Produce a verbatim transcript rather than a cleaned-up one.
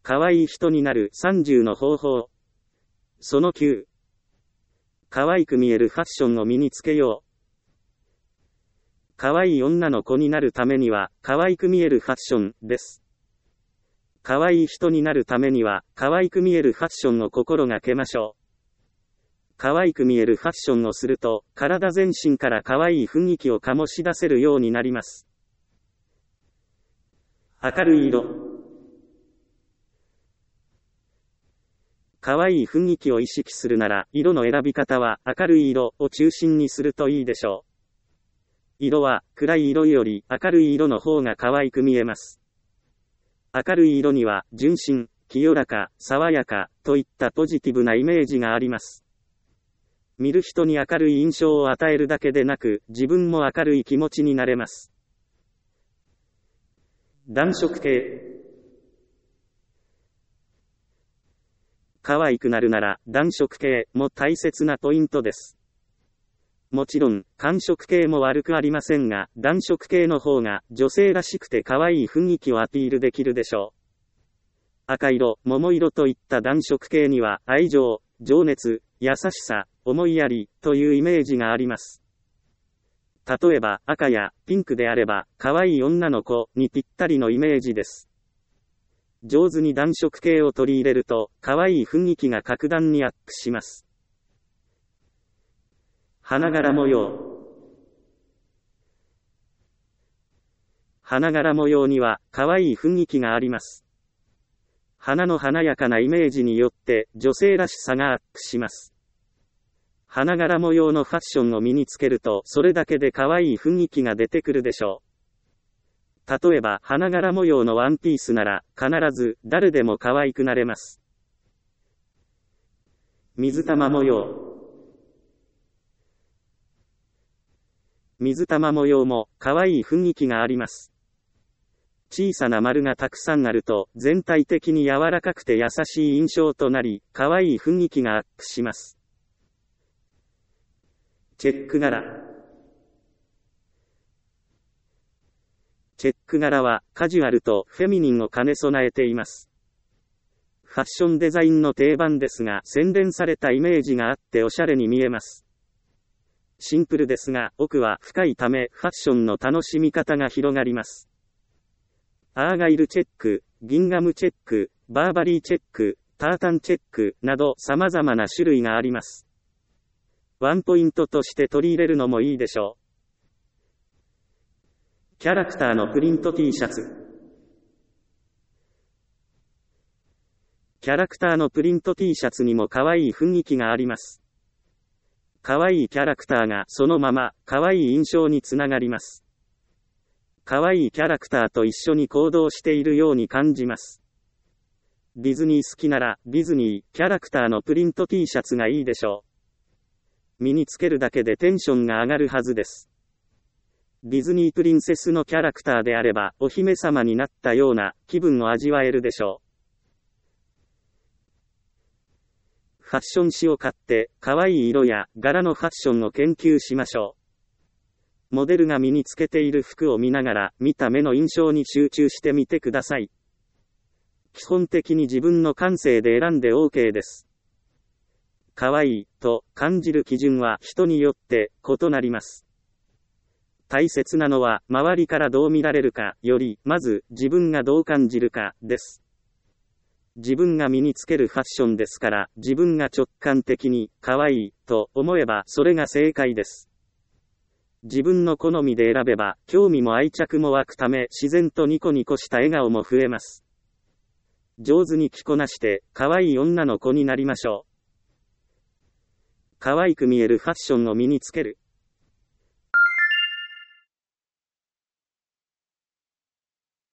可愛い人になるさんじゅうの方法。そのきゅう。可愛く見えるファッションを身につけよう。可愛い女の子になるためには、可愛く見えるファッションです。可愛い人になるためには、可愛く見えるファッションを心がけましょう。可愛く見えるファッションをすると、体全身から可愛い雰囲気を醸し出せるようになります。明るい色。可愛い雰囲気を意識するなら、色の選び方は明るい色を中心にするといいでしょう。色は、暗い色より明るい色の方が可愛く見えます。明るい色には、純真、清らか、爽やか、といったポジティブなイメージがあります。見る人に明るい印象を与えるだけでなく、自分も明るい気持ちになれます。暖色系。可愛くなるなら、暖色系も大切なポイントです。もちろん、寒色系も悪くありませんが、暖色系の方が女性らしくて可愛い雰囲気をアピールできるでしょう。赤色、桃色といった暖色系には、愛情、情熱、優しさ、思いやり、というイメージがあります。例えば、赤やピンクであれば、可愛い女の子にぴったりのイメージです。上手に暖色系を取り入れると、可愛い雰囲気が格段にアップします。花柄模様。花柄模様には可愛い雰囲気があります。花の華やかなイメージによって女性らしさがアップします。花柄模様のファッションを身につけるとそれだけで可愛い雰囲気が出てくるでしょう。例えば花柄模様のワンピースなら必ず誰でも可愛くなれます。水玉模様。水玉模様も可愛い雰囲気があります。小さな丸がたくさんあると全体的に柔らかくて優しい印象となり、可愛い雰囲気がアップします。チェック柄。チェック柄はカジュアルとフェミニンを兼ね備えています。ファッションデザインの定番ですが、洗練されたイメージがあっておしゃれに見えます。シンプルですが、奥は深いため、ファッションの楽しみ方が広がります。アーガイルチェック、ギンガムチェック、バーバリーチェック、タータンチェック、など様々な種類があります。ワンポイントとして取り入れるのもいいでしょう。キャラクターのプリント T シャツ。キャラクターのプリント T シャツにも可愛い雰囲気があります。可愛いキャラクターがそのまま可愛い印象につながります。可愛いキャラクターと一緒に行動しているように感じます。ディズニー好きならディズニーキャラクターのプリント T シャツがいいでしょう。身につけるだけでテンションが上がるはずです。ディズニープリンセスのキャラクターであればお姫様になったような気分を味わえるでしょう。ファッション誌を買って、可愛い色や柄のファッションを研究しましょう。モデルが身につけている服を見ながら、見た目の印象に集中してみてください。基本的に自分の感性で選んで OK です。可愛いと感じる基準は人によって異なります。大切なのは、周りからどう見られるかより、まず自分がどう感じるかです。自分が身につけるファッションですから、自分が直感的に可愛いと思えばそれが正解です。自分の好みで選べば、興味も愛着も湧くため自然とニコニコした笑顔も増えます。上手に着こなして、可愛い女の子になりましょう。可愛く見えるファッションを身につける。